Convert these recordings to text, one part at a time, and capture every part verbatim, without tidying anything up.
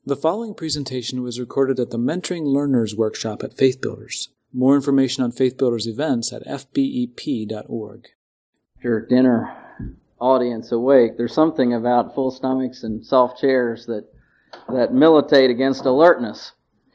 The following presentation was recorded at the Mentoring Learners Workshop at Faith Builders. More information on Faith Builders events at f b e p dot org. Your dinner audience awake, there's something about full stomachs and soft chairs that, that militate against alertness.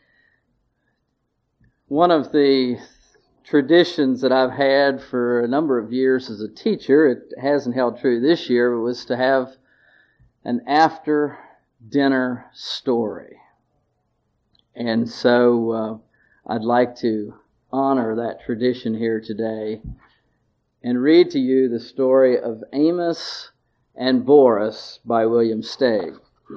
One of the traditions that I've had for a number of years as a teacher, it hasn't held true this year, was to have an after dinner story. And so uh, I'd like to honor that tradition here today and read to you the story of Amos and Boris by William Steig.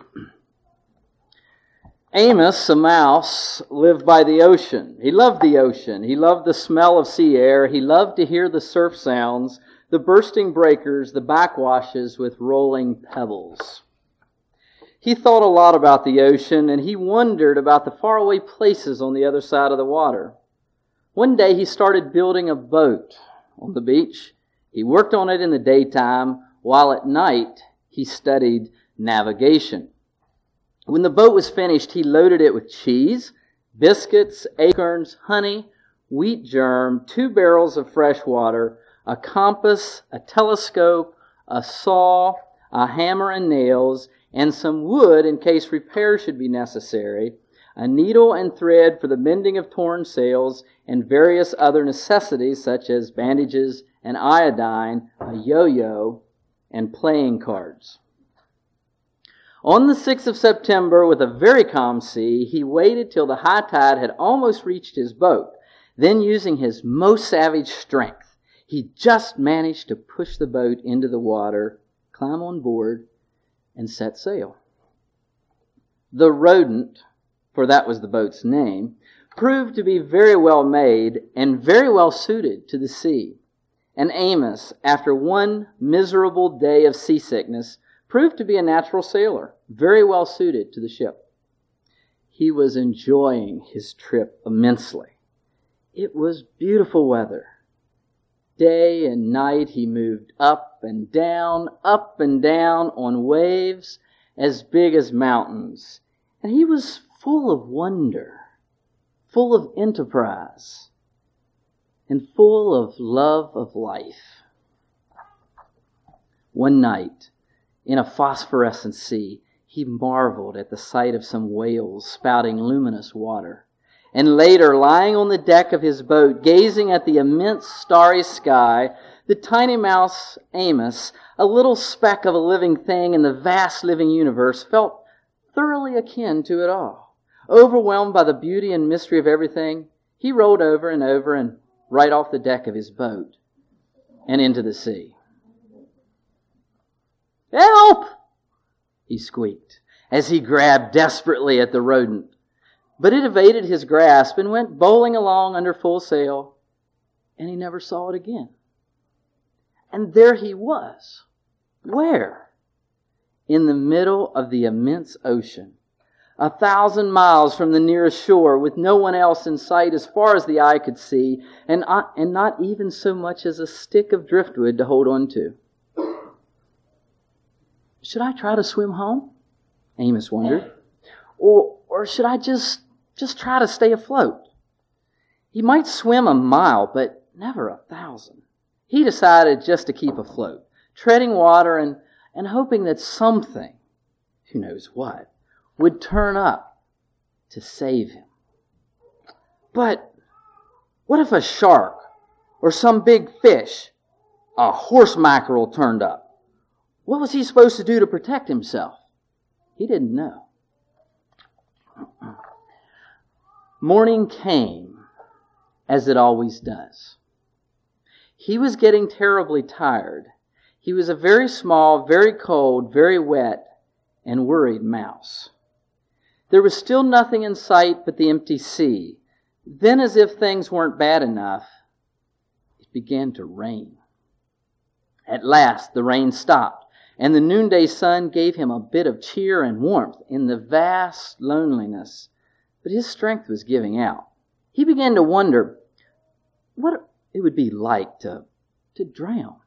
Amos, a mouse, lived by the ocean. He loved the ocean. He loved the smell of sea air. He loved to hear the surf sounds, the bursting breakers, the backwashes with rolling pebbles. He thought a lot about the ocean, and he wondered about the faraway places on the other side of the water. One day he started building a boat on the beach. He worked on it in the daytime, while at night he studied navigation. When the boat was finished, he loaded it with cheese, biscuits, acorns, honey, wheat germ, two barrels of fresh water, a compass, a telescope, a saw, a hammer and nails, and some wood in case repairs should be necessary, a needle and thread for the mending of torn sails, and various other necessities such as bandages and iodine, a yo-yo, and playing cards. On the sixth of September, with a very calm sea, he waited till the high tide had almost reached his boat. Then, using his most savage strength, he just managed to push the boat into the water, climb on board, and set sail. The Rodent, for that was the boat's name, proved to be very well made and very well suited to the sea. And Amos, after one miserable day of seasickness, proved to be a natural sailor, very well suited to the ship. He was enjoying his trip immensely. It was beautiful weather. Day and night he moved up and down, up and down on waves as big as mountains. And he was full of wonder, full of enterprise, and full of love of life. One night, in a phosphorescent sea, he marveled at the sight of some whales spouting luminous water. And later, lying on the deck of his boat, gazing at the immense starry sky, the tiny mouse Amos, a little speck of a living thing in the vast living universe, felt thoroughly akin to it all. Overwhelmed by the beauty and mystery of everything, he rolled over and over and right off the deck of his boat and into the sea. "Help!" he squeaked as he grabbed desperately at the rodent. But it evaded his grasp and went bowling along under full sail, and he never saw it again. And there he was. Where? In the middle of the immense ocean, a thousand miles from the nearest shore, with no one else in sight as far as the eye could see, and, and not even so much as a stick of driftwood to hold on to. Should I try to swim home? Amos wondered. Or, or should I just Just try to stay afloat? He might swim a mile, but never a thousand. He decided just to keep afloat, treading water and, and hoping that something, who knows what, would turn up to save him. But what if a shark or some big fish, a horse mackerel, turned up? What was he supposed to do to protect himself? He didn't know. Morning came, as it always does. He was getting terribly tired. He was a very small, very cold, very wet, and worried mouse. There was still nothing in sight but the empty sea. Then, as if things weren't bad enough, it began to rain. At last, the rain stopped, and the noonday sun gave him a bit of cheer and warmth in the vast loneliness. But his strength was giving out. He began to wonder what it would be like to, to drown.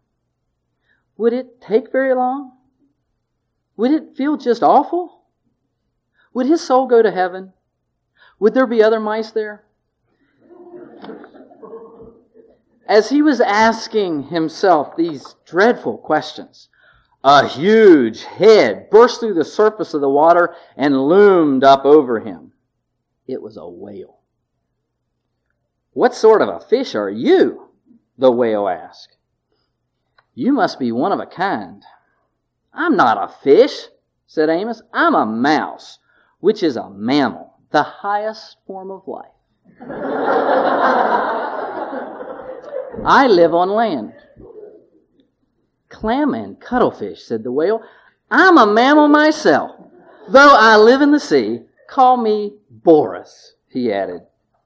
Would it take very long? Would it feel just awful? Would his soul go to heaven? Would there be other mice there? As he was asking himself these dreadful questions, a huge head burst through the surface of the water and loomed up over him. It was a whale. "What sort of a fish are you?" the whale asked. "You must be one of a kind." "I'm not a fish," said Amos. "I'm a mouse, which is a mammal, the highest form of life. I live on land." "Clam and cuttlefish," said the whale. "I'm a mammal myself. Though I live in the sea, call me Boris," he added.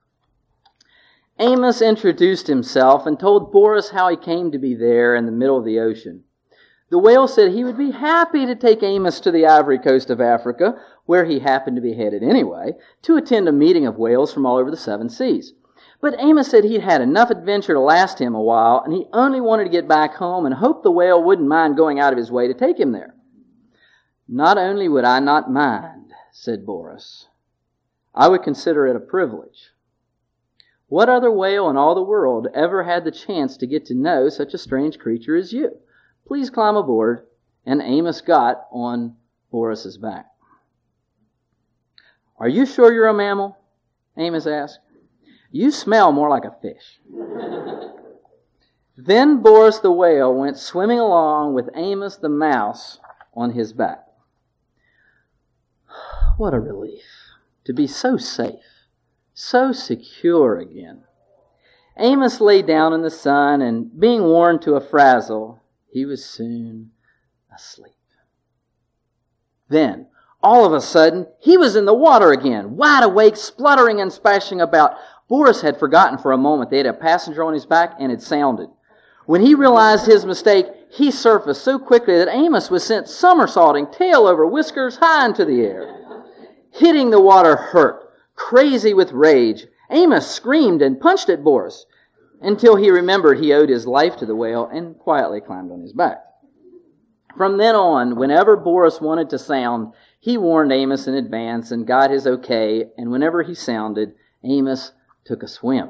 Amos introduced himself and told Boris how he came to be there in the middle of the ocean. The whale said he would be happy to take Amos to the Ivory Coast of Africa, where he happened to be headed anyway, to attend a meeting of whales from all over the seven seas. But Amos said he'd had enough adventure to last him a while, and he only wanted to get back home and hoped the whale wouldn't mind going out of his way to take him there. "Not only would I not mind," said Boris, "I would consider it a privilege. What other whale in all the world ever had the chance to get to know such a strange creature as you? Please climb aboard." And Amos got on Boris's back. "Are you sure you're a mammal?" Amos asked. "You smell more like a fish." Then Boris the whale went swimming along with Amos the mouse on his back. What a relief to be so safe, so secure again. Amos lay down in the sun, and being worn to a frazzle, he was soon asleep. Then, all of a sudden, he was in the water again, wide awake, spluttering and splashing about. Boris had forgotten for a moment they had a passenger on his back and had sounded. When he realized his mistake, he surfaced so quickly that Amos was sent somersaulting, tail over whiskers, high into the air. Hitting the water hurt. Crazy with rage, Amos screamed and punched at Boris until he remembered he owed his life to the whale and quietly climbed on his back. From then on, whenever Boris wanted to sound, he warned Amos in advance and got his okay, and whenever he sounded, Amos took a swim.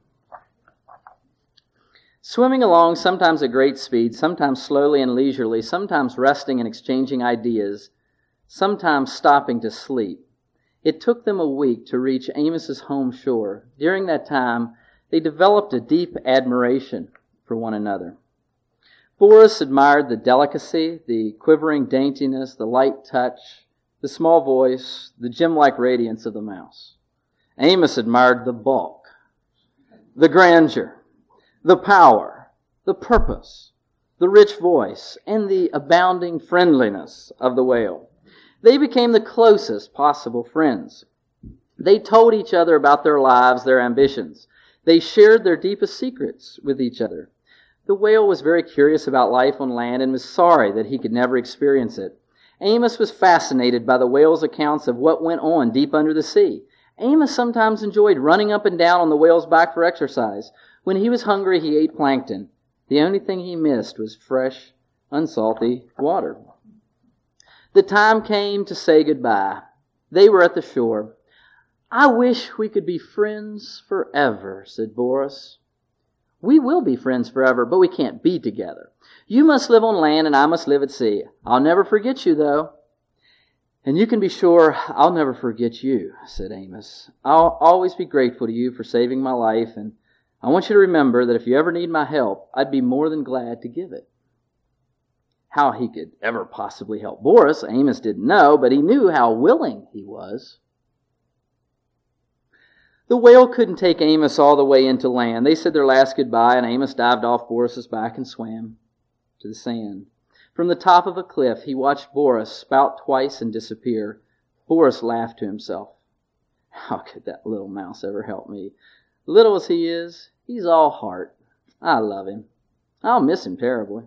Swimming along, sometimes at great speed, sometimes slowly and leisurely, sometimes resting and exchanging ideas, sometimes stopping to sleep. It took them a week to reach Amos's home shore. During that time, they developed a deep admiration for one another. Boris admired the delicacy, the quivering daintiness, the light touch, the small voice, the gem-like radiance of the mouse. Amos admired the bulk, the grandeur, the power, the purpose, the rich voice, and the abounding friendliness of the whale. They became the closest possible friends. They told each other about their lives, their ambitions. They shared their deepest secrets with each other. The whale was very curious about life on land and was sorry that he could never experience it. Amos was fascinated by the whale's accounts of what went on deep under the sea. Amos sometimes enjoyed running up and down on the whale's back for exercise. When he was hungry, he ate plankton. The only thing he missed was fresh, unsalty water. The time came to say goodbye. They were at the shore. "I wish we could be friends forever," said Boris. "We will be friends forever, but we can't be together. You must live on land and I must live at sea. I'll never forget you, though." "And you can be sure I'll never forget you," said Amos. "I'll always be grateful to you for saving my life, and I want you to remember that if you ever need my help, I'd be more than glad to give it." How he could ever possibly help Boris, Amos didn't know, but he knew how willing he was. The whale couldn't take Amos all the way into land. They said their last goodbye, and Amos dived off Boris's back and swam to the sand. From the top of a cliff, he watched Boris spout twice and disappear. Boris laughed to himself. How could that little mouse ever help me? Little as he is, he's all heart. I love him. I'll miss him terribly.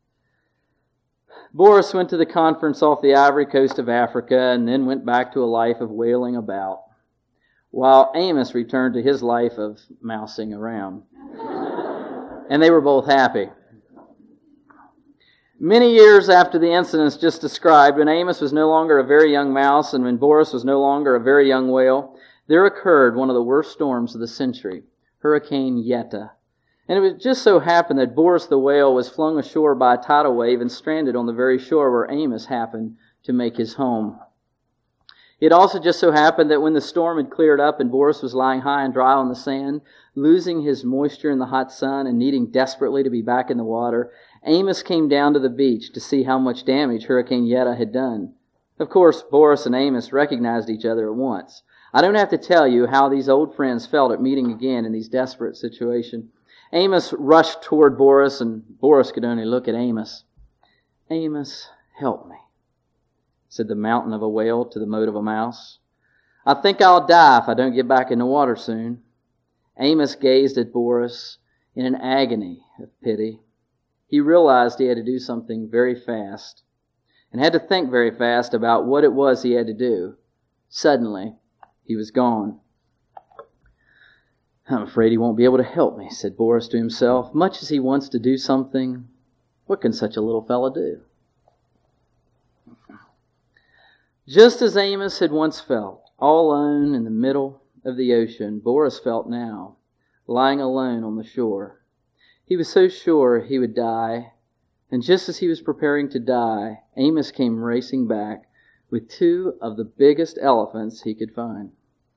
Boris went to the conference off the Ivory Coast of Africa and then went back to a life of whaling about, while Amos returned to his life of mousing around. And they were both happy. Many years after the incidents just described, when Amos was no longer a very young mouse and when Boris was no longer a very young whale, there occurred one of the worst storms of the century, Hurricane Yetta. And it was just so happened that Boris the whale was flung ashore by a tidal wave and stranded on the very shore where Amos happened to make his home. It also just so happened that when the storm had cleared up and Boris was lying high and dry on the sand, losing his moisture in the hot sun and needing desperately to be back in the water, Amos came down to the beach to see how much damage Hurricane Yetta had done. Of course, Boris and Amos recognized each other at once. I don't have to tell you how these old friends felt at meeting again in these desperate situations. Amos rushed toward Boris, and Boris could only look at Amos. "Amos, help me," said the mountain of a whale to the mote of a mouse. "I think I'll die if I don't get back in the water soon." Amos gazed at Boris in an agony of pity. He realized he had to do something very fast, and had to think very fast about what it was he had to do. Suddenly, he was gone. "I'm afraid he won't be able to help me," said Boris to himself. "Much as he wants to do something, what can such a little fellow do?" Just as Amos had once felt, all alone in the middle of the ocean, Boris felt now, lying alone on the shore. He was so sure he would die, and just as he was preparing to die, Amos came racing back with two of the biggest elephants he could find.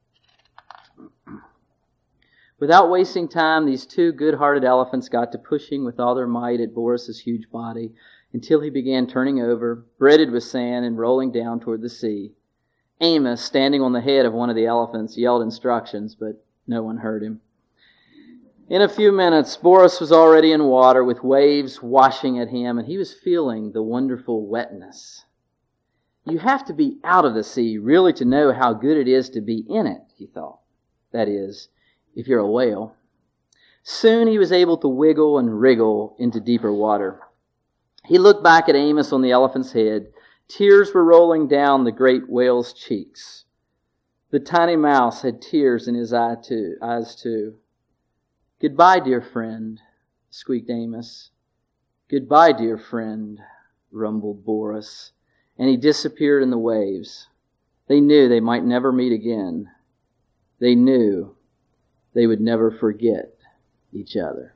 Without wasting time, these two good-hearted elephants got to pushing with all their might at Boris's huge body until he began turning over, breaded with sand, and rolling down toward the sea. Amos, standing on the head of one of the elephants, yelled instructions, but no one heard him. In a few minutes, Boris was already in water with waves washing at him, and he was feeling the wonderful wetness. You have to be out of the sea really to know how good it is to be in it, he thought. That is, if you're a whale. Soon he was able to wiggle and wriggle into deeper water. He looked back at Amos on the elephant's head. Tears were rolling down the great whale's cheeks. The tiny mouse had tears in his eye too, eyes too. "Goodbye, dear friend," squeaked Amos. "Goodbye, dear friend," rumbled Boris, and he disappeared in the waves. They knew they might never meet again. They knew they would never forget each other.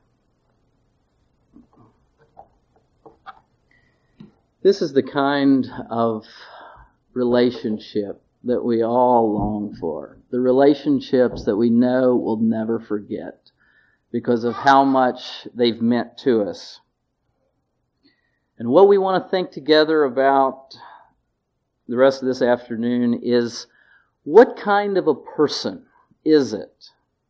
This is the kind of relationship that we all long for. The relationships that we know we'll never forget because of how much they've meant to us. And what we want to think together about the rest of this afternoon is, what kind of a person is it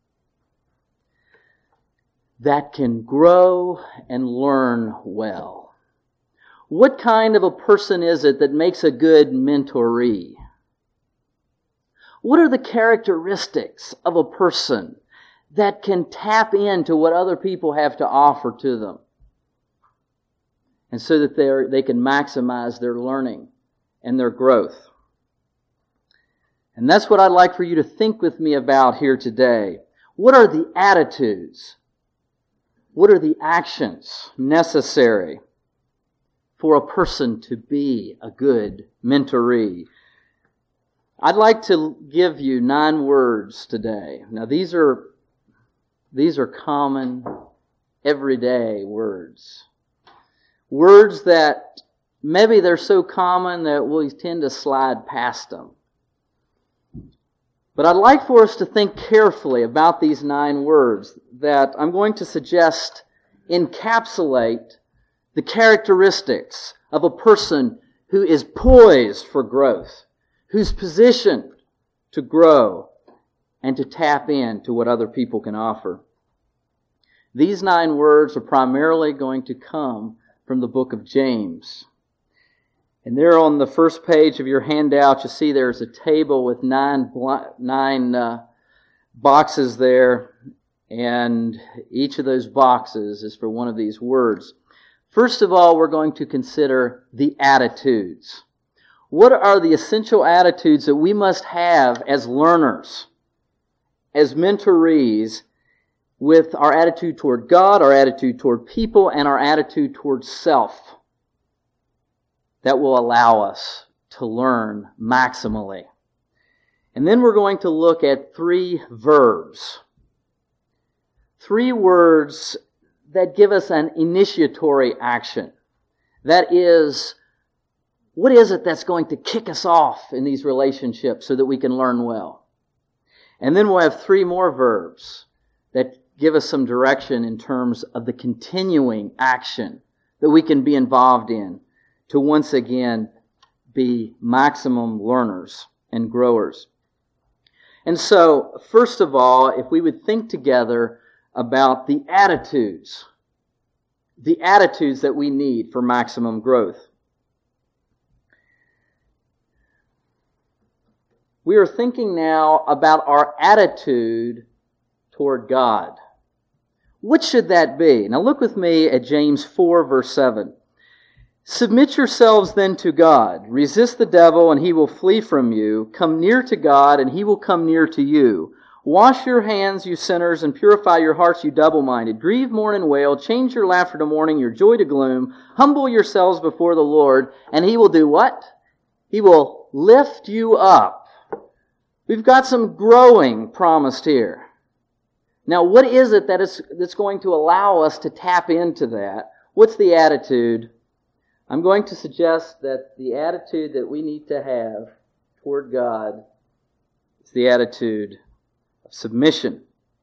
that can grow and learn well? What kind of a person is it that makes a good mentoree? What are the characteristics of a person that can tap into what other people have to offer to them, and so that they they can maximize their learning and their growth? And that's what I'd like for you to think with me about here today. What are the attitudes? What are the actions necessary for a person to be a good mentoree? I'd like to give you nine words today. Now these are these are common, everyday words. Words that maybe they're so common that we tend to slide past them. But I'd like for us to think carefully about these nine words that I'm going to suggest encapsulate the characteristics of a person who is poised for growth, who's positioned to grow and to tap into what other people can offer. These nine words are primarily going to come from the book of James. And there on the first page of your handout, you see there's a table with nine nine uh, boxes there, and each of those boxes is for one of these words. First of all, we're going to consider the attitudes. What are the essential attitudes that we must have as learners, as mentorees, with our attitude toward God, our attitude toward people, and our attitude toward self? that will allow us to learn maximally. And then we're going to look at three verbs. Three words that give us an initiatory action. That is, what is it that's going to kick us off in these relationships so that we can learn well? And then we'll have three more verbs that give us some direction in terms of the continuing action that we can be involved in to once again be maximum learners and growers. And so, first of all, if we would think together about the attitudes, the attitudes that we need for maximum growth. We are thinking now about our attitude toward God. What should that be? Now look with me at James four, verse seven. Submit yourselves then to God. Resist the devil, and he will flee from you. Come near to God, and he will come near to you. Wash your hands, you sinners, and purify your hearts, you double-minded. Grieve, mourn, and wail. Change your laughter to mourning, your joy to gloom. Humble yourselves before the Lord, and he will do what? He will lift you up. We've got some growing promised here. Now, what is it that is that's going to allow us to tap into that? What's the attitude? I'm going to suggest that the attitude that we need to have toward God is the attitude of submission.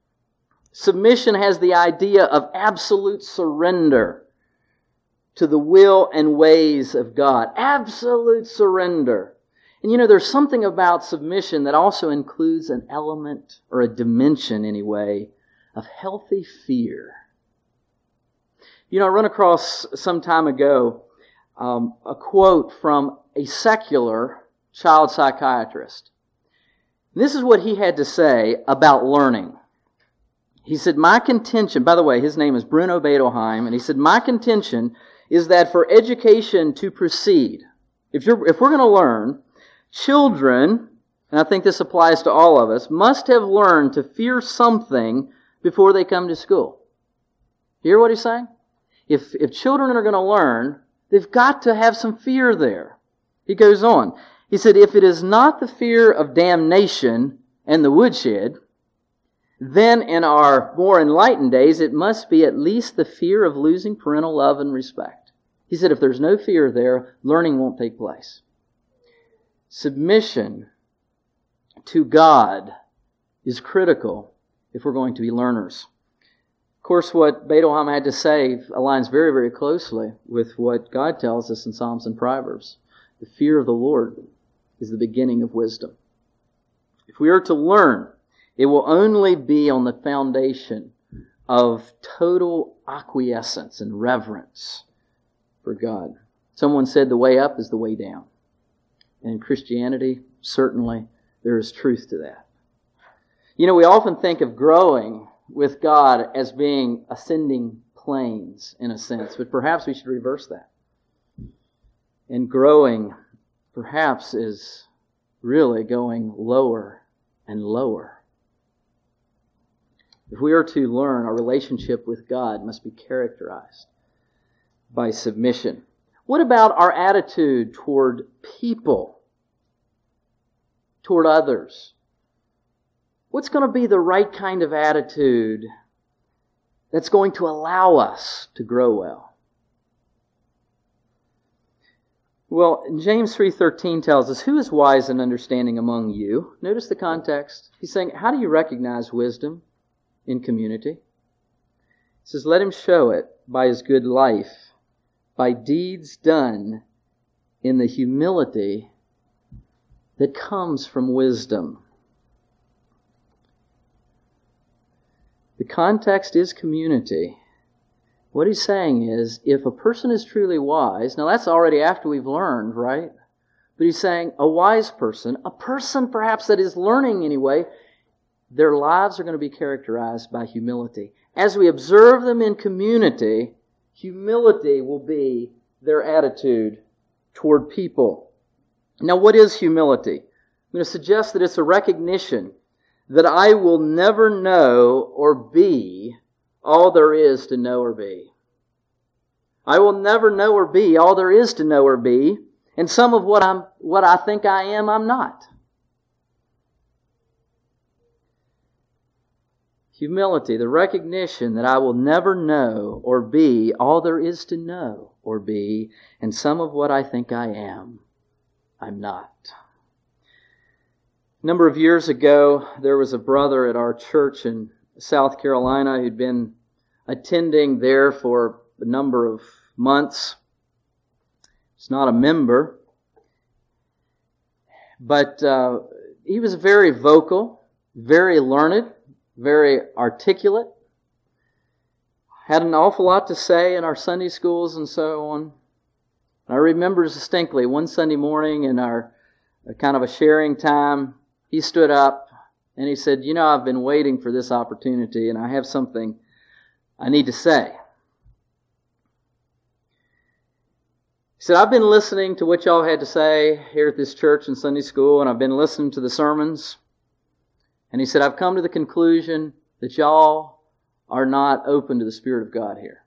Submission has the idea of absolute surrender to the will and ways of God. Absolute surrender. And you know, there's something about submission that also includes an element, or a dimension anyway, of healthy fear. You know, I run across some time ago um, a quote from a secular child psychiatrist. This is what he had to say about learning. He said, my contention, by the way, his name is Bruno Bettelheim, and he said, my contention is that for education to proceed, if you're, if we're going to learn, children, and I think this applies to all of us, must have learned to fear something before they come to school. You hear what he's saying? If, if children are going to learn, they've got to have some fear there. He goes on. He said, if it is not the fear of damnation and the woodshed, then in our more enlightened days, it must be at least the fear of losing parental love and respect. He said, if there's no fear there, learning won't take place. Submission to God is critical if we're going to be learners. Of course, what Bettelheim had to say aligns very, very closely with what God tells us in Psalms and Proverbs. The fear of the Lord is the beginning of wisdom. If we are to learn, it will only be on the foundation of total acquiescence and reverence for God. Someone said the way up is the way down. And in Christianity, certainly, there is truth to that. You know, we often think of growing with God as being ascending planes, in a sense, but perhaps we should reverse that. And growing, perhaps, is really going lower and lower. If we are to learn, our relationship with God must be characterized by submission. What about our attitude toward people, toward others? What's going to be the right kind of attitude that's going to allow us to grow well? Well, James three thirteen tells us, who is wise and understanding among you? Notice the context. He's saying, how do you recognize wisdom in community? He says, let him show it by his good life, by deeds done in the humility that comes from wisdom. The context is community. What he's saying is, if a person is truly wise, now that's already after we've learned, right? But he's saying a wise person, a person perhaps that is learning anyway, their lives are going to be characterized by humility. As we observe them in community, humility will be their attitude toward people. Now, what is humility? I'm going to suggest that it's a recognition that I will never know or be all there is to know or be. I will never know or be all there is to know or be, And some of what I'm, what I think I am, I'm not. Humility, the recognition that I will never know or be all there is to know or be, and some of what I think I am, I'm not. A number of years ago, there was a brother at our church in South Carolina who'd been attending there for a number of months. He's not a member, but uh, he was very vocal, very learned, very articulate, had an awful lot to say in our Sunday schools and so on. I remember distinctly one Sunday morning in our kind of a sharing time, he stood up and he said, you know, I've been waiting for this opportunity and I have something I need to say. He said, I've been listening to what y'all had to say here at this church and Sunday school, and I've been listening to the sermons. And he said, I've come to the conclusion that y'all are not open to the Spirit of God here.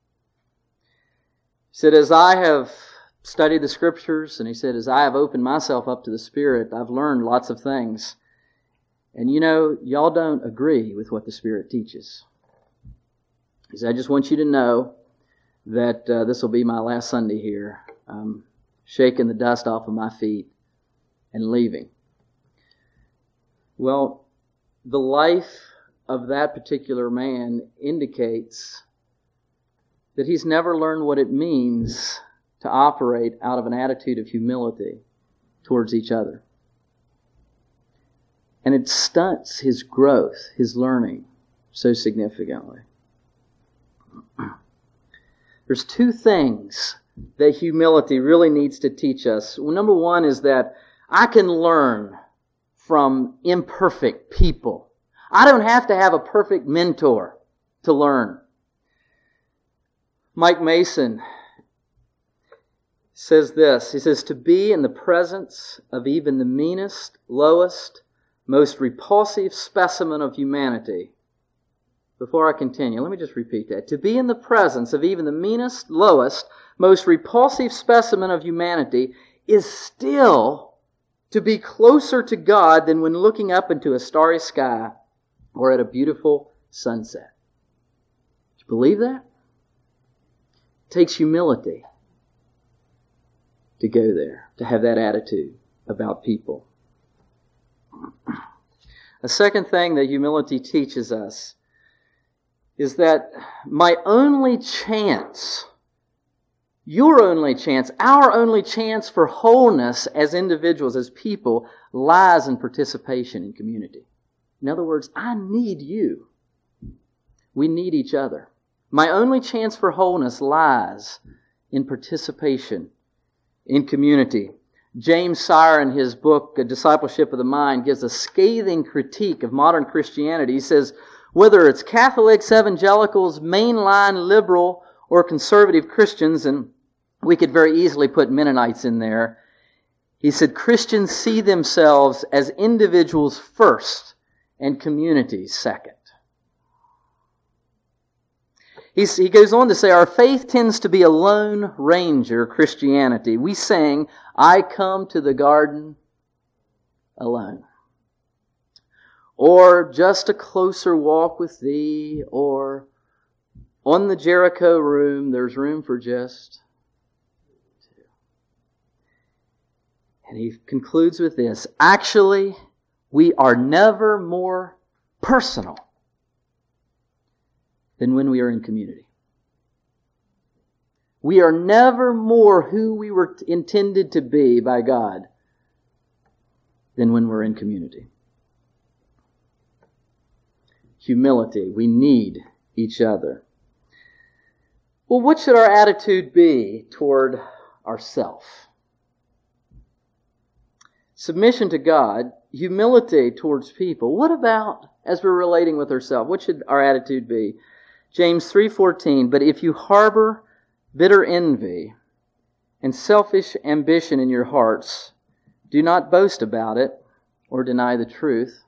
He said, as I have studied the Scriptures, and he said, as I have opened myself up to the Spirit, I've learned lots of things. And you know, y'all don't agree with what the Spirit teaches. He said, I just want you to know that uh, this will be my last Sunday here. I'm shaking the dust off of my feet and leaving. Well, the life of that particular man indicates that he's never learned what it means to operate out of an attitude of humility towards each other. And it stunts his growth, his learning, so significantly. There's two things that humility really needs to teach us. Well, number one is that I can learn from imperfect people. I don't have to have a perfect mentor to learn. Mike Mason says this. He says, to be in the presence of even the meanest, lowest, most repulsive specimen of humanity. Before I continue, let me just repeat that. To be in the presence of even the meanest, lowest, most repulsive specimen of humanity is still to be closer to God than when looking up into a starry sky or at a beautiful sunset. Do you believe that? It takes humility to go there, to have that attitude about people. A second thing that humility teaches us is that my only chance, your only chance, our only chance for wholeness as individuals, as people, lies in participation in community. In other words, I need you. We need each other. My only chance for wholeness lies in participation in community. James Sire, in his book, A Discipleship of the Mind, gives a scathing critique of modern Christianity. He says, whether it's Catholics, evangelicals, mainline liberal, or conservative Christians, and we could very easily put Mennonites in there, he said, Christians see themselves as individuals first and communities second. He's, he goes on to say, our faith tends to be a lone ranger Christianity. We sing, I come to the garden alone. Or just a closer walk with thee, or on the Jericho room, there's room for just two. And he concludes with this, actually, we are never more personal than when we are in community. We are never more who we were intended to be by God than when we're in community. Humility. We need each other. Well, what should our attitude be toward ourself? Submission to God, humility towards people. What about as we're relating with ourselves? What should our attitude be? James three fourteen, but if you harbor bitter envy and selfish ambition in your hearts, do not boast about it or deny the truth.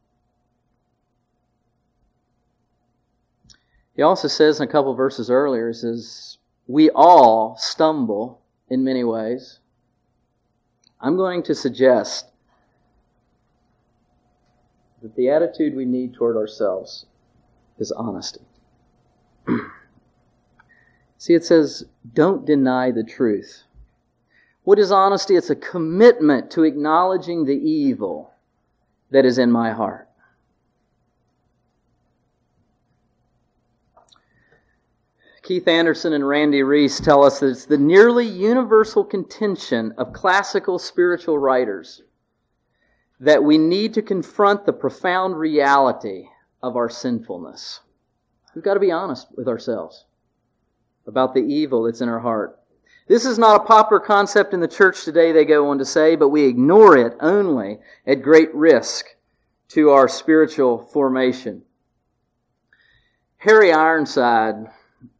He also says in a couple of verses earlier, he says, we all stumble in many ways. I'm going to suggest that the attitude we need toward ourselves is honesty. See, it says, don't deny the truth. What is honesty? It's a commitment to acknowledging the evil that is in my heart. Keith Anderson and Randy Reese tell us that it's the nearly universal contention of classical spiritual writers that we need to confront the profound reality of our sinfulness. We've got to be honest with ourselves about the evil that's in our heart. This is not a popular concept in the church today, they go on to say, but we ignore it only at great risk to our spiritual formation. Harry Ironside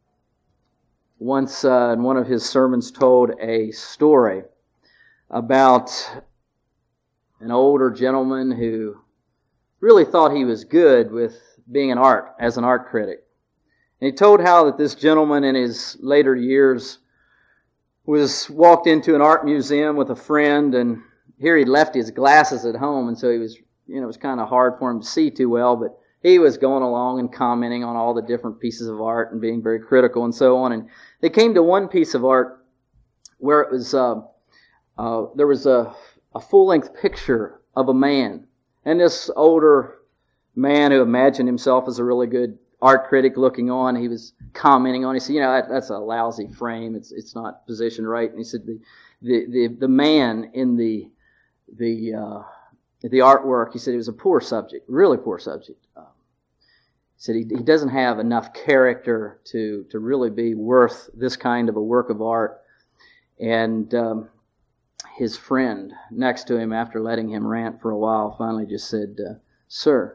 once uh, in one of his sermons told a story about an older gentleman who really thought he was good with being an art, as an art critic. And he told how that this gentleman in his later years was walked into an art museum with a friend, and here he'd left his glasses at home, and so he was, you know, it was kind of hard for him to see too well, but he was going along and commenting on all the different pieces of art and being very critical and so on. And they came to one piece of art where it was, uh, uh, there was a, a full-length picture of a man. And this older man who imagined himself as a really good art critic looking on, he was commenting on it. He said, you know, that, that's a lousy frame. It's it's not positioned right. And he said the the the, the man in the the uh, the artwork, he said it was a poor subject, really poor subject. Um, he said he, he doesn't have enough character to to really be worth this kind of a work of art. And um, his friend next to him, after letting him rant for a while, finally just said, uh, "Sir,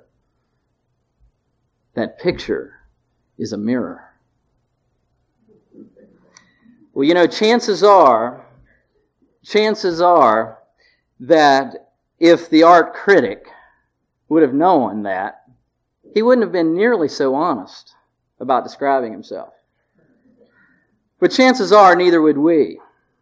that picture is a mirror." Well, you know, chances are, chances are that if the art critic would have known that, he wouldn't have been nearly so honest about describing himself. But chances are neither would we.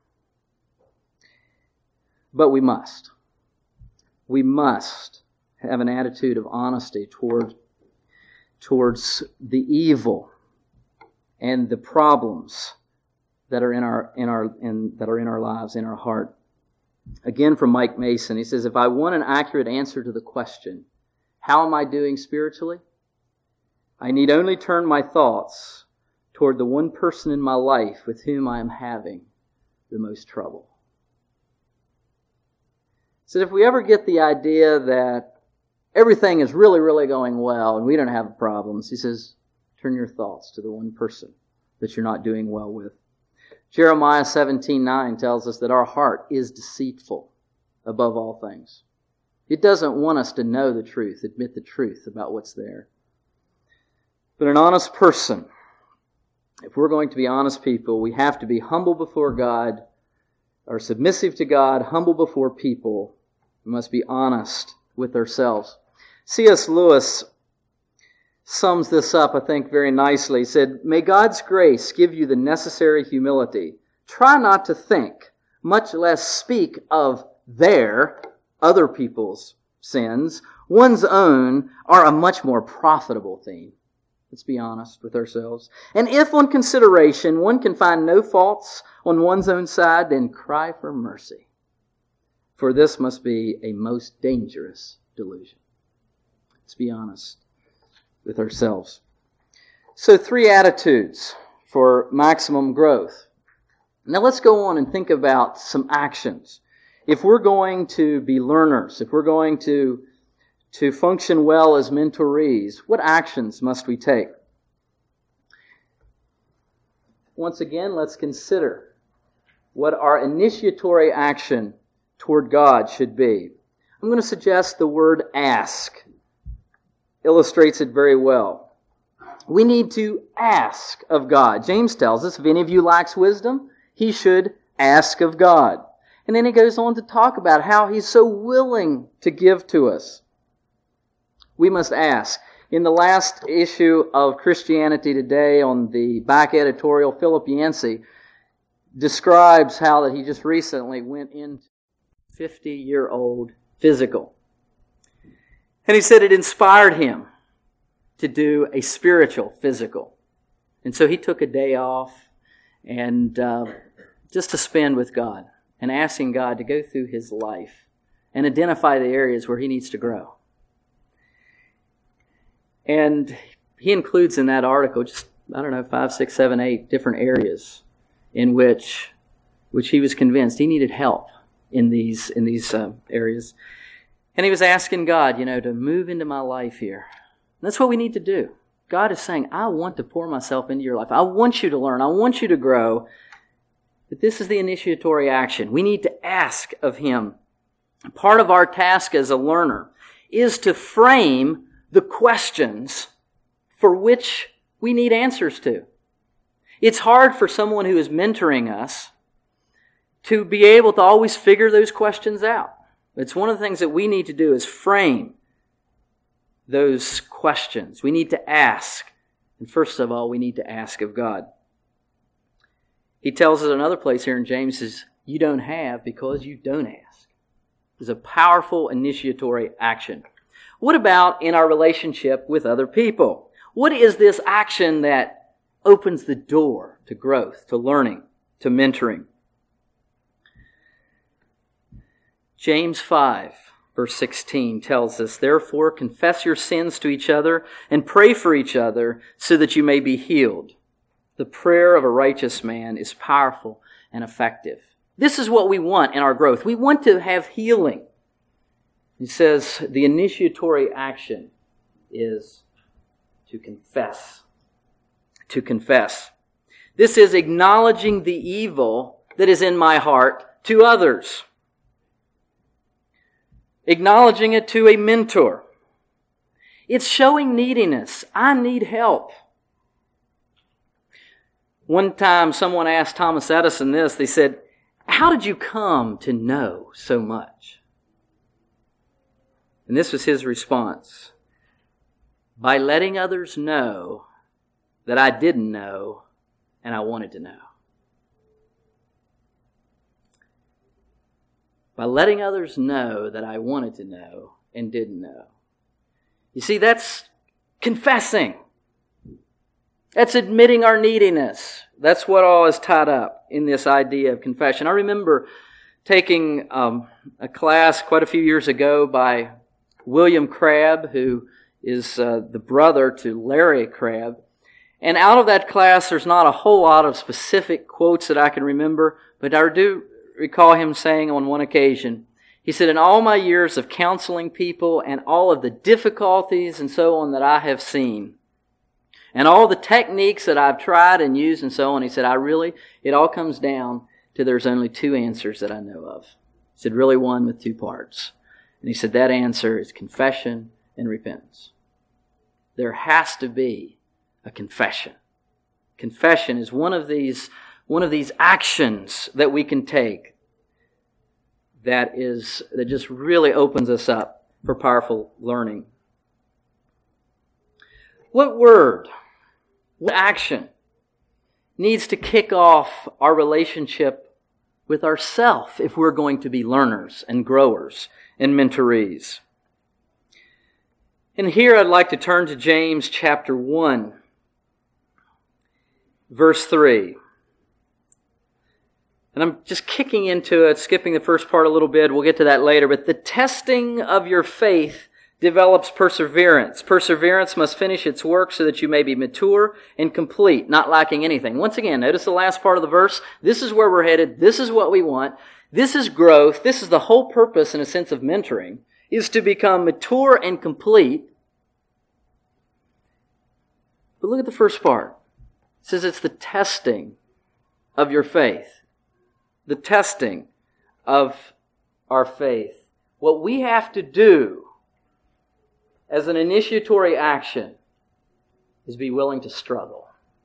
But we must. We must have an attitude of honesty toward towards the evil and the problems that are in our in our in that are in our lives, in our heart. Again, from Mike Mason, he says, if I want an accurate answer to the question, how am I doing spiritually? I need only turn my thoughts toward the one person in my life with whom I am having the most trouble. So if we ever get the idea that everything is really, really going well and we don't have problems, he says, turn your thoughts to the one person that you're not doing well with. Jeremiah seventeen nine tells us that our heart is deceitful above all things. It doesn't want us to know the truth, admit the truth about what's there. But an honest person, if we're going to be honest people, we have to be humble before God, or submissive to God, humble before people. We must be honest with ourselves. C S Lewis sums this up, I think, very nicely. He said, may God's grace give you the necessary humility. Try not to think, much less speak of their, other people's sins. One's own are a much more profitable theme. Let's be honest with ourselves. And if on consideration one can find no faults on one's own side, then cry for mercy. For this must be a most dangerous delusion. Let's be honest with ourselves. So three attitudes for maximum growth. Now let's go on and think about some actions. If we're going to be learners, if we're going to, to function well as mentorees, what actions must we take? Once again, let's consider what our initiatory action toward God should be. I'm going to suggest the word ask illustrates it very well. We need to ask of God. James tells us, if any of you lacks wisdom, he should ask of God. And then he goes on to talk about how he's so willing to give to us. We must ask. In the last issue of Christianity Today, on the back editorial, Philip Yancey describes how that he just recently went into fifty-year-old physical. And he said it inspired him to do a spiritual physical. And so he took a day off and uh, just to spend with God and asking God to go through his life and identify the areas where he needs to grow. And he includes in that article just, I don't know, five, six, seven, eight different areas in which which he was convinced he needed help in these in these uh, areas. And he was asking God, you know, to move into my life here. And that's what we need to do. God is saying, I want to pour myself into your life. I want you to learn. I want you to grow. But this is the initiatory action. We need to ask of him. Part of our task as a learner is to frame the questions for which we need answers to. It's hard for someone who is mentoring us to be able to always figure those questions out. It's one of the things that we need to do is frame those questions. We need to ask. And first of all, we need to ask of God. He tells us another place here in James, says, you don't have because you don't ask. It's a powerful initiatory action. What about in our relationship with other people? What is this action that opens the door to growth, to learning, to mentoring? James five, verse sixteen tells us, therefore confess your sins to each other and pray for each other so that you may be healed. The prayer of a righteous man is powerful and effective. This is what we want in our growth. We want to have healing. He says the initiatory action is to confess. To confess. This is acknowledging the evil that is in my heart to others. Acknowledging it to a mentor. It's showing neediness. I need help. One time someone asked Thomas Edison this. They said, how did you come to know so much? And this was his response. By letting others know that I didn't know and I wanted to know. By letting others know that I wanted to know and didn't know. You see, that's confessing. That's admitting our neediness. That's what all is tied up in this idea of confession. I remember taking um, a class quite a few years ago by William Crabb, who is uh, the brother to Larry Crabb. And out of that class, there's not a whole lot of specific quotes that I can remember, but I do recall him saying on one occasion, he said, in all my years of counseling people and all of the difficulties and so on that I have seen, and all the techniques that I've tried and used and so on, he said, I really, it all comes down to there's only two answers that I know of. He said, really one with two parts. And he said, that answer is confession and repentance. There has to be a confession. Confession is one of these, one of these actions that we can take that is, that just really opens us up for powerful learning. What word, what action needs to kick off our relationship with ourself if we're going to be learners and growers and mentorees? And here I'd like to turn to James chapter one, verse three. And I'm just kicking into it, skipping the first part a little bit. We'll get to that later. But the testing of your faith develops perseverance. Perseverance must finish its work so that you may be mature and complete, not lacking anything. Once again, notice the last part of the verse. This is where we're headed. This is what we want. This is growth. This is the whole purpose, in a sense, of mentoring, is to become mature and complete. But look at the first part. It says it's the testing of your faith. The testing of our faith. What we have to do as an initiatory action is be willing to struggle.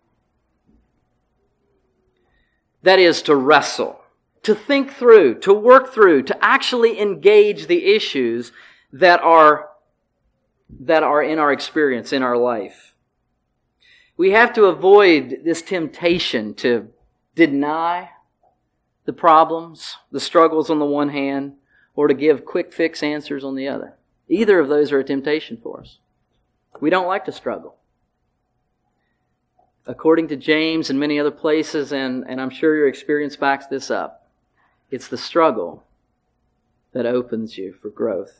That is to wrestle, to think through, to work through, to actually engage the issues that are, that are in our experience, in our life. We have to avoid this temptation to deny the problems, the struggles on the one hand, or to give quick fix answers on the other. Either of those are a temptation for us. We don't like to struggle. According to James and many other places, and, and I'm sure your experience backs this up, it's the struggle that opens you for growth.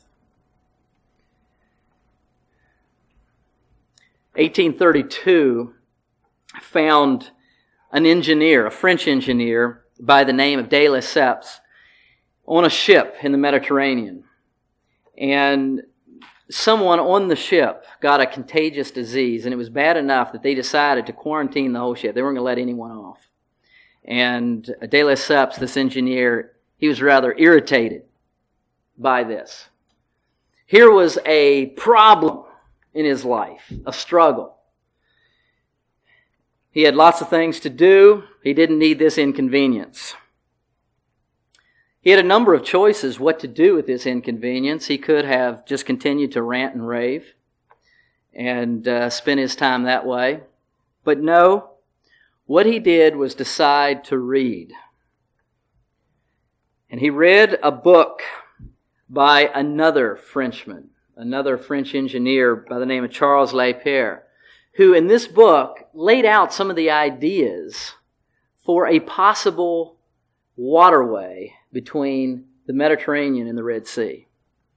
eighteen thirty-two found an engineer, a French engineer by the name of de Lesseps, on a ship in the Mediterranean. And someone on the ship got a contagious disease, and it was bad enough that they decided to quarantine the whole ship. They weren't going to let anyone off. And de Lesseps, this engineer, he was rather irritated by this. Here was a problem in his life, a struggle. He had lots of things to do. He didn't need this inconvenience. He had a number of choices what to do with this inconvenience. He could have just continued to rant and rave and uh, spend his time that way. But no, what he did was decide to read. And he read a book by another Frenchman, another French engineer by the name of Charles Lapierre, who in this book laid out some of the ideas for a possible waterway between the Mediterranean and the Red Sea.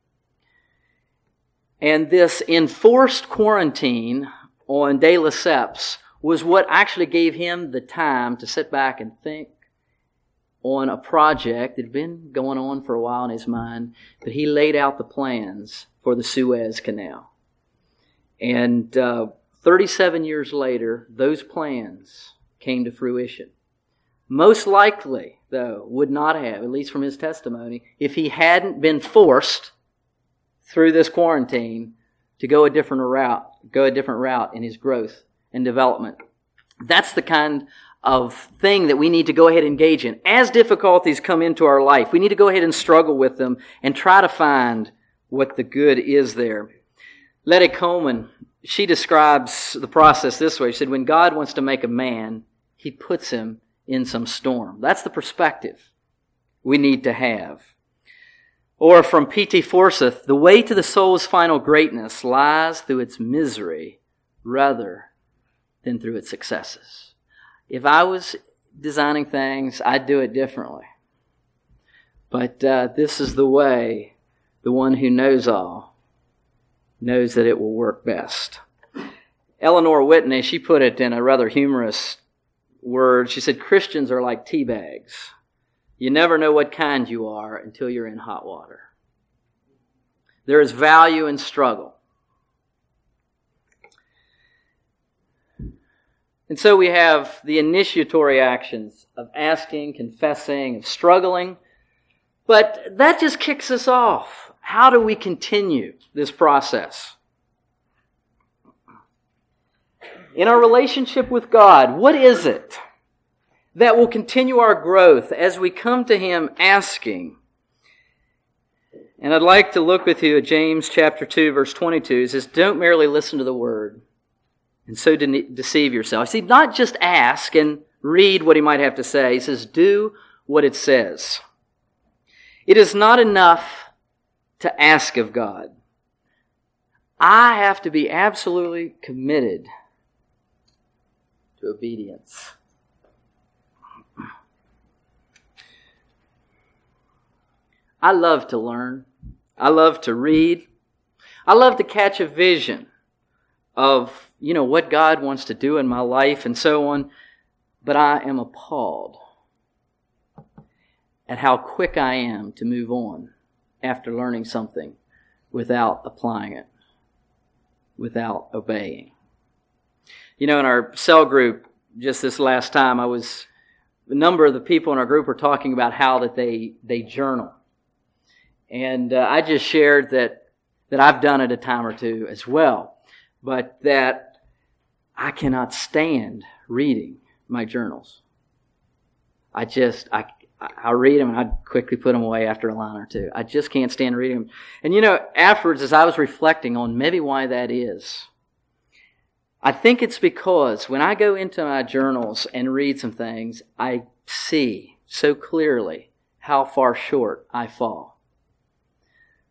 And this enforced quarantine on de Lesseps was what actually gave him the time to sit back and think on a project that had been going on for a while in his mind, but he laid out the plans for the Suez Canal. And uh, thirty-seven years later, those plans came to fruition. Most likely, though, would not have, at least from his testimony, if he hadn't been forced through this quarantine to go a different route, go a different route in his growth and development. That's the kind of thing that we need to go ahead and engage in. As difficulties come into our life, we need to go ahead and struggle with them and try to find what the good is there. Letty Coleman, she describes the process this way. She said, when God wants to make a man, he puts him in some storm. That's the perspective we need to have. Or from P T Forsyth, the way to the soul's final greatness lies through its misery rather than through its successes. If I was designing things, I'd do it differently. But uh, this is the way the one who knows all knows that it will work best. Eleanor Whitney, she put it in a rather humorous word. She said, Christians are like tea bags. You never know what kind you are until you're in hot water. There is value in struggle. And so we have the initiatory actions of asking, confessing, of struggling. But that just kicks us off. How do we continue this process? In our relationship with God, what is it that will continue our growth as we come to Him asking? And I'd like to look with you at James chapter two, verse twenty-two. It says, don't merely listen to the word and so de- deceive yourself. See, not just ask and read what he might have to say. He says, do what it says. It is not enough to ask of God. I have to be absolutely committed to obedience. I love to learn. I love to read. I love to catch a vision of, you know, what God wants to do in my life and so on. But I am appalled at how quick I am to move on after learning something without applying it, without obeying. You know, in our cell group, just this last time, I was, a number of the people in our group were talking about how that they, they journal. And uh, I just shared that, that I've done it a time or two as well, but that I cannot stand reading my journals. I just, I, I read them and I quickly put them away after a line or two. I just can't stand reading them. And you know, afterwards, as I was reflecting on maybe why that is, I think it's because when I go into my journals and read some things, I see so clearly how far short I fall.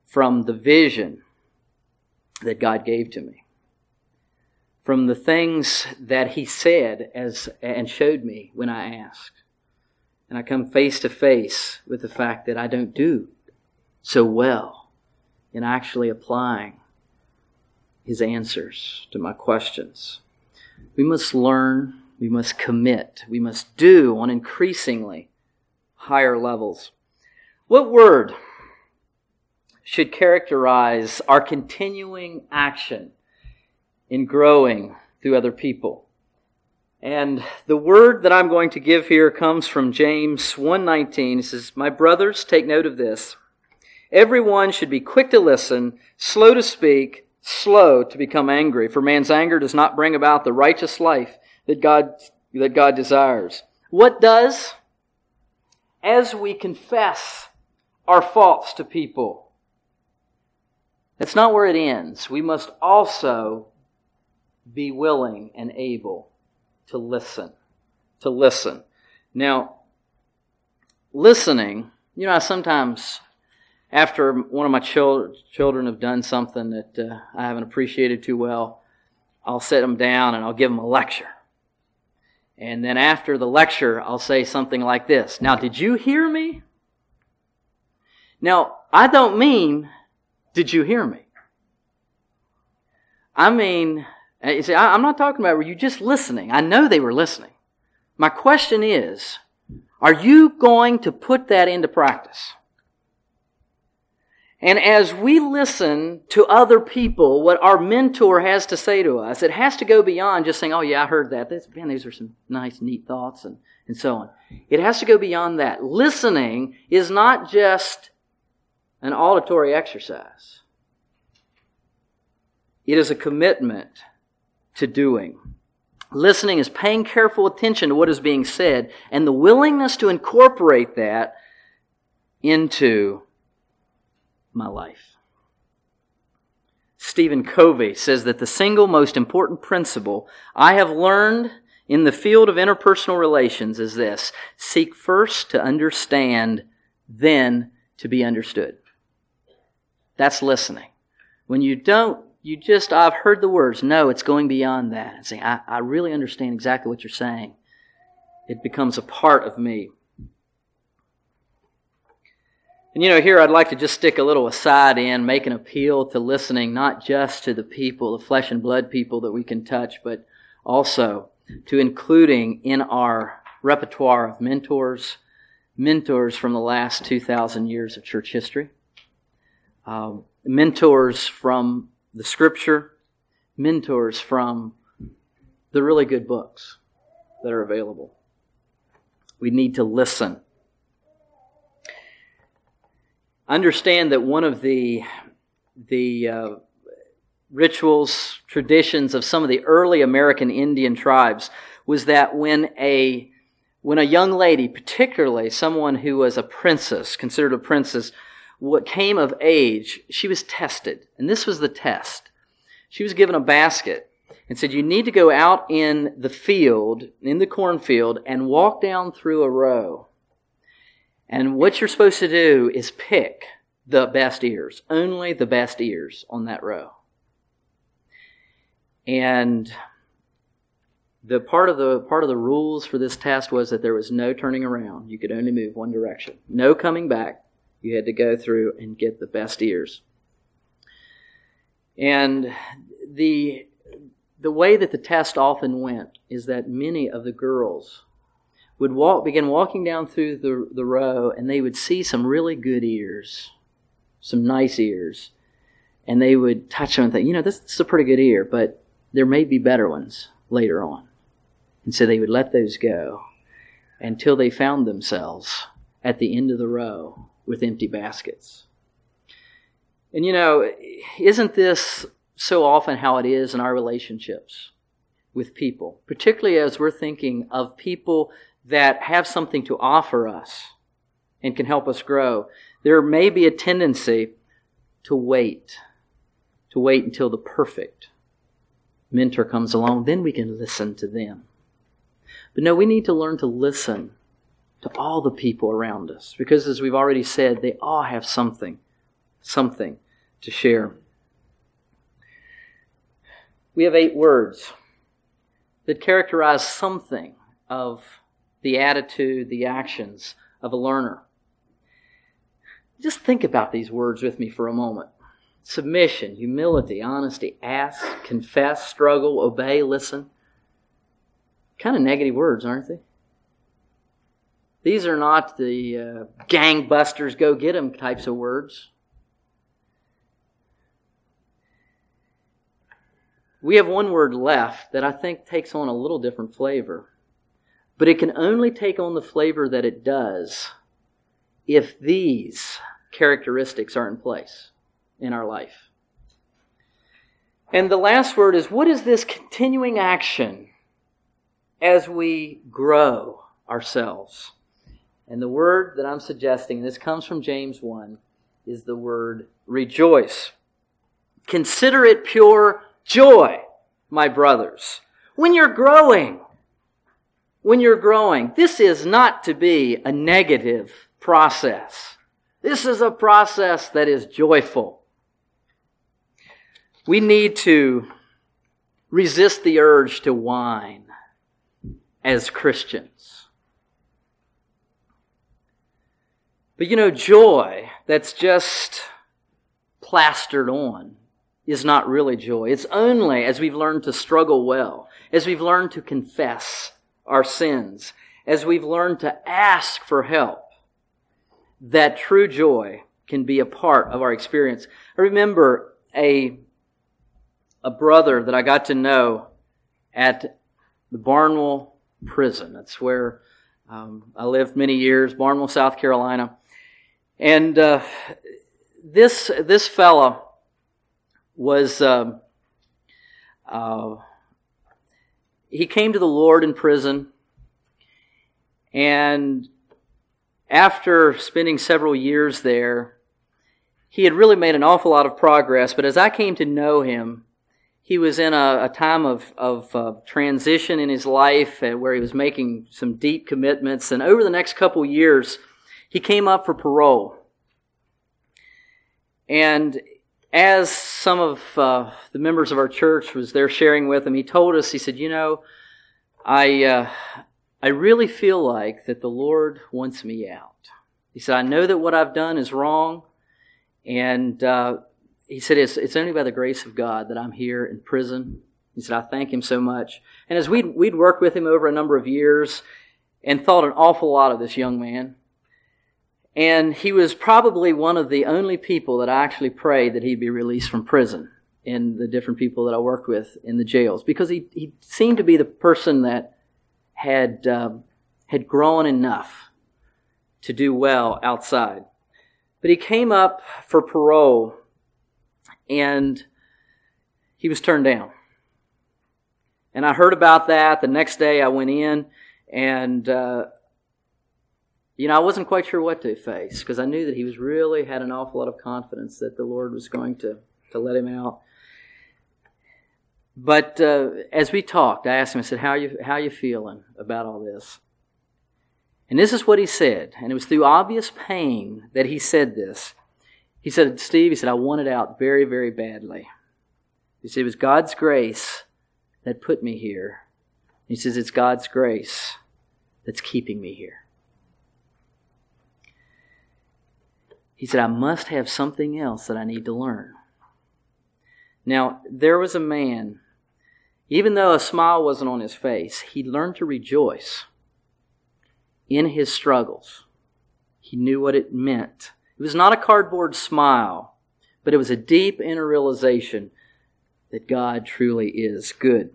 from the vision that God gave to me, from the things that He said as and showed me when I asked. And I come face to face with the fact that I don't do so well in actually applying His answers to my questions. We must learn, we must commit, we must do on increasingly higher levels. What word should characterize our continuing action in growing through other people? And the word that I'm going to give here comes from James one nineteen. It says, "My brothers, take note of this. Everyone should be quick to listen, slow to speak, slow to become angry, for man's anger does not bring about the righteous life that God, that God desires." What does? As we confess our faults to people, that's not where it ends. We must also be willing and able to listen. To listen. Now, listening, you know, I sometimes, after one of my chil- children have done something that uh, I haven't appreciated too well, I'll sit them down and I'll give them a lecture. And then after the lecture, I'll say something like this. "Now, did you hear me?" Now, I don't mean, "Did you hear me?" I mean, you see, I'm not talking about were you just listening. I know they were listening. My question is, are you going to put that into practice? And as we listen to other people, what our mentor has to say to us, it has to go beyond just saying, "Oh yeah, I heard that. This, man, these are some nice, neat thoughts," and, and so on. It has to go beyond that. Listening is not just an auditory exercise. It is a commitment to doing. Listening is paying careful attention to what is being said and the willingness to incorporate that into my life. Stephen Covey says that the single most important principle I have learned in the field of interpersonal relations is this: seek first to understand, then to be understood. That's listening. When you don't, you just, "I've heard the words." No, it's going beyond that and saying, I, I really understand exactly what you're saying. It becomes a part of me. And you know, here I'd like to just stick a little aside in, make an appeal to listening, not just to the people, the flesh and blood people that we can touch, but also to including in our repertoire of mentors, mentors from the last two thousand years of church history, um, mentors from the Scripture, mentors from the really good books that are available. We need to listen. Understand that one of the the uh, rituals, traditions of some of the early American Indian tribes was that when a when a young lady, particularly someone who was a princess, considered a princess, what came of age, she was tested. And this was the test. She was given a basket and said, "You need to go out in the field, in the cornfield, and walk down through a row. And what you're supposed to do is pick the best ears, only the best ears on that row." And the part of the part of the rules for this test was that there was no turning around. You could only move one direction. No coming back. You had to go through and get the best ears. And the the way that the test often went is that many of the girls would walk, begin walking down through the, the row, and they would see some really good ears, some nice ears, and they would touch them and think, you know, this, this is a pretty good ear, but there may be better ones later on. And so they would let those go until they found themselves at the end of the row with empty baskets. And you know, isn't this so often how it is in our relationships with people, particularly as we're thinking of people that have something to offer us and can help us grow? There may be a tendency to wait, to wait until the perfect mentor comes along, then we can listen to them. But no, we need to learn to listen to all the people around us, because as we've already said, they all have something something to share. We have eight words that characterize something of the attitude, the actions of a learner. Just think about these words with me for a moment. Submission, humility, honesty, ask, confess, struggle, obey, listen. Kind of negative words, aren't they? These are not the uh, gangbusters, go get 'em types of words. We have one word left that I think takes on a little different flavor. But it can only take on the flavor that it does if these characteristics are in place in our life. And the last word is, what is this continuing action as we grow ourselves? And the word that I'm suggesting, this comes from James one, is the word rejoice. Consider it pure joy, my brothers, when you're growing. When you're growing, this is not to be a negative process. This is a process that is joyful. We need to resist the urge to whine as Christians. But you know, joy that's just plastered on is not really joy. It's only as we've learned to struggle well, as we've learned to confess our sins, as we've learned to ask for help, that true joy can be a part of our experience. I remember a, a brother that I got to know at the Barnwell prison. That's where um, I lived many years, Barnwell, South Carolina. And uh, this this fella was... Um, uh, He came to the Lord in prison, and after spending several years there, he had really made an awful lot of progress. But as I came to know him, he was in a, a time of, of uh, transition in his life where he was making some deep commitments. And over the next couple years, he came up for parole. And as some of uh, the members of our church was there sharing with him, he told us, he said, you know, I uh, I really feel like that the Lord wants me out. He said, I know that what I've done is wrong. And uh, he said, it's, it's only by the grace of God that I'm here in prison. He said, I thank Him so much. And as we'd, we'd worked with him over a number of years and thought an awful lot of this young man. And he was probably one of the only people that I actually prayed that he'd be released from prison in the different people that I worked with in the jails. Because he, he seemed to be the person that had um, had grown enough to do well outside. But he came up for parole and he was turned down. And I heard about that. The next day I went in and... Uh, You know, I wasn't quite sure what to face because I knew that he was really had an awful lot of confidence that the Lord was going to, to let him out. But uh, as we talked, I asked him, I said, how are you, how are you feeling about all this? And this is what he said. And it was through obvious pain that he said this. He said, Steve, he said, I wanted out very, very badly. He said, it was God's grace that put me here. He says, it's God's grace that's keeping me here. He said, I must have something else that I need to learn. Now, there was a man, even though a smile wasn't on his face, he learned to rejoice in his struggles. He knew what it meant. It was not a cardboard smile, but it was a deep inner realization that God truly is good.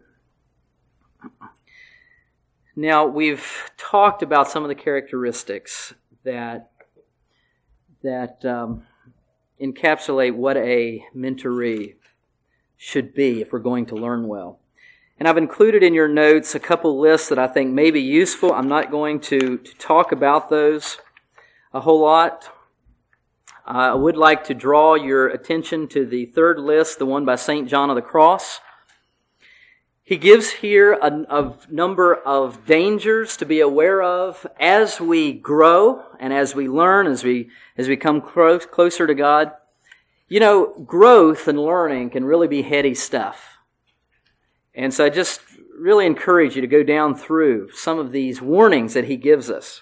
Now, we've talked about some of the characteristics that that um, encapsulate what a mentoree should be if we're going to learn well. And I've included in your notes a couple lists that I think may be useful. I'm not going to, to talk about those a whole lot. Uh, I would like to draw your attention to the third list, the one by Saint John of the Cross. He gives here a, a number of dangers to be aware of as we grow and as we learn, as we as we come close, closer to God. You know, growth and learning can really be heady stuff. And so I just really encourage you to go down through some of these warnings that he gives us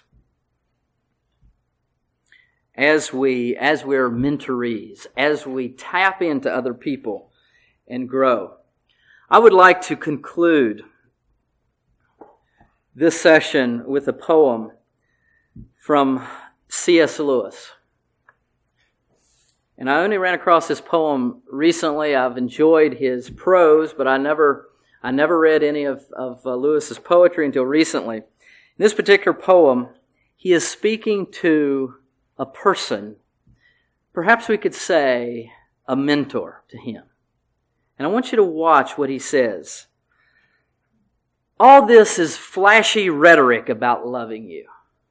as we, as we're mentorees, as we tap into other people and grow. I would like to conclude this session with a poem from C S Lewis. And I only ran across this poem recently. I've enjoyed his prose, but I never I never read any of, of uh, Lewis's poetry until recently. In this particular poem, he is speaking to a person, perhaps we could say a mentor to him. And I want you to watch what he says. All this is flashy rhetoric about loving you.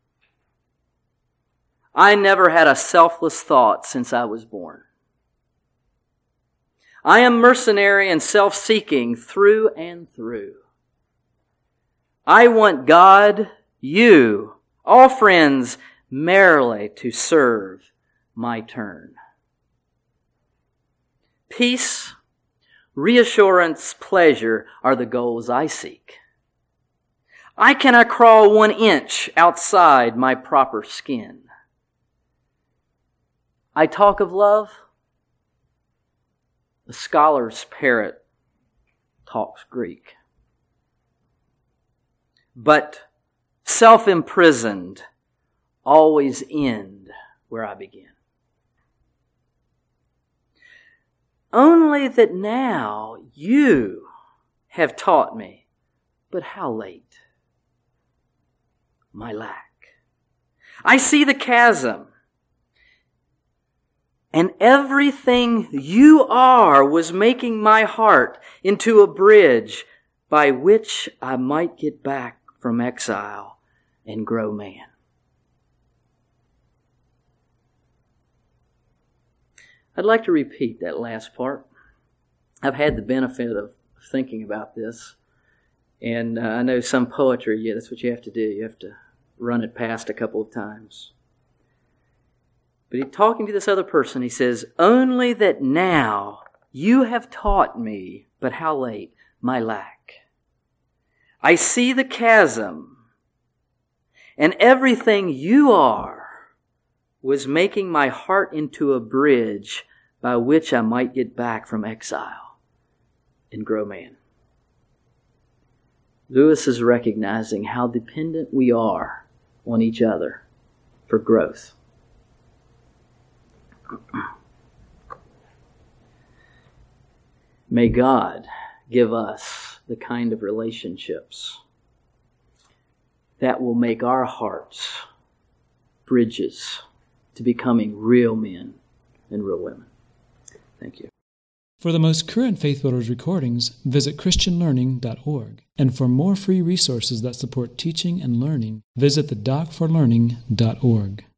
I never had a selfless thought since I was born. I am mercenary and self-seeking through and through. I want God, you, all friends, merrily to serve my turn. Peace, reassurance, pleasure are the goals I seek. I cannot crawl one inch outside my proper skin. I talk of love. The scholar's parrot talks Greek. But self-imprisoned always end where I begin. Only that now you have taught me, but how late, my lack. I see the chasm, and everything you are was making my heart into a bridge by which I might get back from exile and grow man. I'd like to repeat that last part. I've had the benefit of thinking about this, and uh, I know some poetry, yeah, that's what you have to do. You have to run it past a couple of times. But he talking to this other person, he says, only that now you have taught me, but how late, my lack. I see the chasm, and everything you are was making my heart into a bridge by which I might get back from exile and grow man. Lewis is recognizing how dependent we are on each other for growth. May God give us the kind of relationships that will make our hearts bridges to becoming real men and real women. Thank you. For the most current Faith Builders recordings, visit Christian Learning dot org. And for more free resources that support teaching and learning, visit the doc for learning dot org.